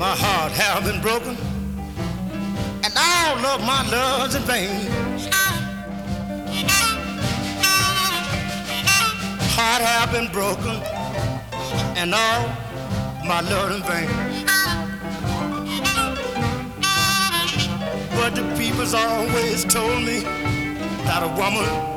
My heart have been broken, and all of my love's in vain. Heart have been broken, and all my love in vain. But the people's always told me that a woman